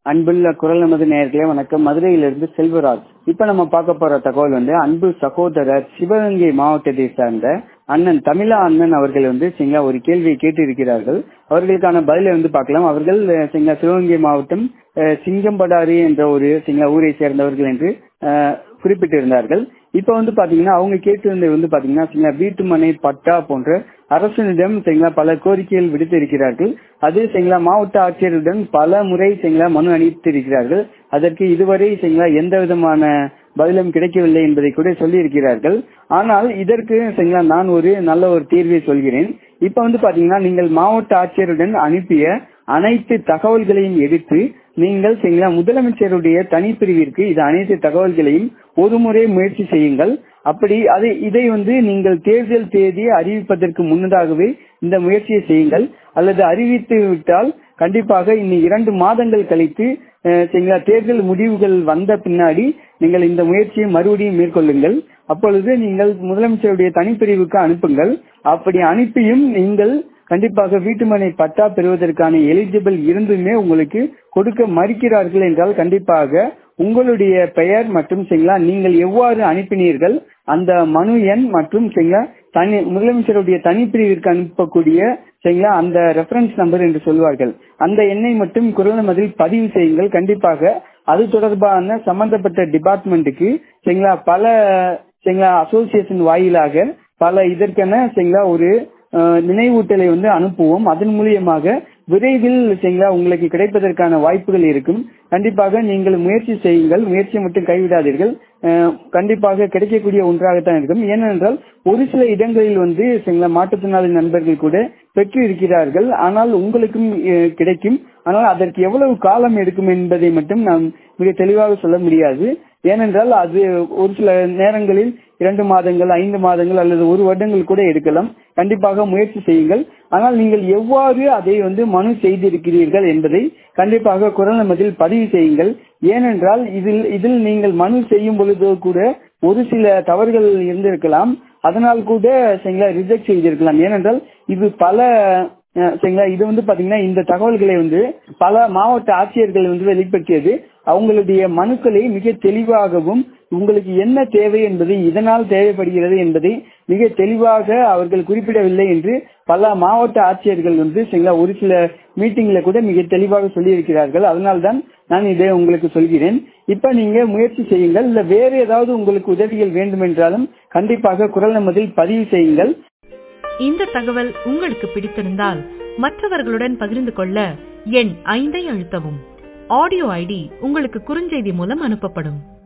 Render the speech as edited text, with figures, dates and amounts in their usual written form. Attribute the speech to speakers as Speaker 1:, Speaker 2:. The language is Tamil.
Speaker 1: அன்புள்ள குரல் நமது நேயர்களே வணக்கம். மதுரையிலிருந்து செல்வராஜ். இப்ப நம்ம பார்க்க போற தகவல் அன்பு சகோதரர் சிவகங்கை மாவட்டத்தை சார்ந்த அண்ணன் தமிழா அண்ணன் அவர்கள் ஒரு கேள்வியை கேட்டு இருக்கிறார்கள். அவர்களுக்கான பதிலை பார்க்கலாம். அவர்கள் சிவகங்கை மாவட்டம் சிங்கம்படாரி என்ற ஒரு ஊரை சேர்ந்தவர்கள் என்று குறிப்பிட்டிருந்தார்கள். இப்ப பாத்தீங்கன்னா அவங்க கேட்டிருந்தது பாத்தீங்கன்னா வீட்டு மனை பட்டா போன்ற அரசனிடம் பல கோரிக்கைகள் விடுத்து இருக்கிறார்கள். அது மாவட்ட ஆட்சியருடன் பல முறை மனு அளித்திருக்கிறார்கள். அதற்கு இதுவரை எந்த விதமான பதிலும் கிடைக்கவில்லை என்பதை கூட சொல்லி இருக்கிறார்கள். ஆனால் இதற்கு நான் ஒரு நல்ல ஒரு தீர்வை சொல்கிறேன். இப்ப பாத்தீங்கன்னா நீங்கள் மாவட்ட ஆட்சியருடன் அனுப்பிய அனைத்து தகவல்களையும் எடுத்து நீங்கள் முதலமைச்சருடைய தனிப்பிரிவிற்கு இது அனைத்து தகவல்களையும் ஒரு முறை முயற்சி செய்யுங்கள். அப்படி இதை நீங்கள் தேர்தல் தேதி அறிவிப்பதற்கு முன்னதாகவே இந்த முயற்சியை செய்யுங்கள். அல்லது அறிவித்து விட்டால் கண்டிப்பாக இன்னும் 2 மாதங்கள் கழித்து தேர்தல் முடிவுகள் வந்த பின்னாடி நீங்கள் இந்த முயற்சியை மறுபடியும் மேற்கொள்ளுங்கள். அப்பொழுது நீங்கள் முதலமைச்சருடைய தனிப்பிரிவுக்கு அனுப்புங்கள். அப்படி அனுப்பியும் நீங்கள் கண்டிப்பாக வீட்டுமனை பட்டா பெறுவதற்கான எலிஜிபிள் இருந்துமே உங்களுக்கு கொடுக்க மறுக்கிறார்கள் என்றால் கண்டிப்பாக உங்களுடைய பெயர் மற்றும் நீங்கள் எவ்வாறு அனுப்பினீர்கள் அந்த மனு எண் மற்றும் முதலமைச்சருடைய தனிப்பிரிவிற்கு அனுப்பக்கூடிய அந்த ரெஃபரன்ஸ் நம்பர் என்று சொல்வார்கள், அந்த எண்ணை மட்டும் குரல் மதில் பதிவு செய்யுங்கள். கண்டிப்பாக அது தொடர்பான சம்பந்தப்பட்ட டிபார்ட்மெண்ட்டுக்கு பல அசோசியேஷன் வாயிலாக பல இதற்கென ஒரு நினைவூட்டலை அனுப்புவோம். அதன் மூலியமாக விரைவில் உங்களுக்கு கிடைப்பதற்கான வாய்ப்புகள் இருக்கும். கண்டிப்பாக நீங்கள் முயற்சி செய்யுங்கள். முயற்சியை மட்டும் கைவிடாதீர்கள். கண்டிப்பாக கிடைக்கக்கூடிய ஒன்றாகத்தான் இருக்கும். ஏனென்றால் ஒரு சில இடங்களில் மாற்றுத்திறனாளி நண்பர்கள் கூட பெற்று இருக்கிறார்கள். ஆனால் உங்களுக்கும் கிடைக்கும். ஆனால் அதற்கு எவ்வளவு காலம் எடுக்கும் என்பதை மட்டும் நாம் மிக தெளிவாக சொல்ல முடியாது. ஏனென்றால் அது ஒரு சில நேரங்களில் 2 மாதங்கள் 5 மாதங்கள் அல்லது 1 வருடங்கள் கூட எடுக்கலாம். கண்டிப்பாக முயற்சி செய்யுங்கள். ஆனால் நீங்கள் எவ்வாறு அதை மனு செய்திருக்கிறீர்கள் என்பதை கண்டிப்பாக குரல் நமதில் பதிவு செய்யுங்கள். ஏனென்றால் இதில் நீங்கள் மனு செய்யும் பொழுது கூட ஒரு சில தவறுகள் இருந்திருக்கலாம். அதனால் கூட ரிஜெக்ட் செய்திருக்கலாம். ஏனென்றால் இது பல இது பாத்தீங்கன்னா இந்த தகவல்களை பல மாவட்ட ஆட்சியர்கள் வெளிப்படுத்தியது. அவங்களுடைய மனுக்களை மிக தெளிவாகவும் உங்களுக்கு என்ன தேவை என்பது இதனால் தேவைப்படுகிறது என்பதை மிக தெளிவாக அவர்கள் குறிப்பிடவில்லை என்று பல மாவட்ட ஆட்சியர்கள் ஒரு சில மீட்டிங்ல கூட மிக தெளிவாக சொல்லி இருக்கிறார்கள். அதனால்தான் நான் இதை உங்களுக்கு சொல்கிறேன். இப்ப நீங்க முயற்சி செய்யுங்கள். இல்ல வேற ஏதாவது உங்களுக்கு உதவிகள் வேண்டும் என்றாலும் கண்டிப்பாக குரல் நமதில் பதிவு செய்யுங்கள்.
Speaker 2: இந்த தகவல் உங்களுக்கு பிடித்திருந்தால் மற்றவர்களுடன் பகிர்ந்து கொள்ள எண் 5 அழுத்தவும். ஆடியோ ஐடி உங்களுக்கு குறுஞ்செய்தி மூலம் அனுப்பப்படும்.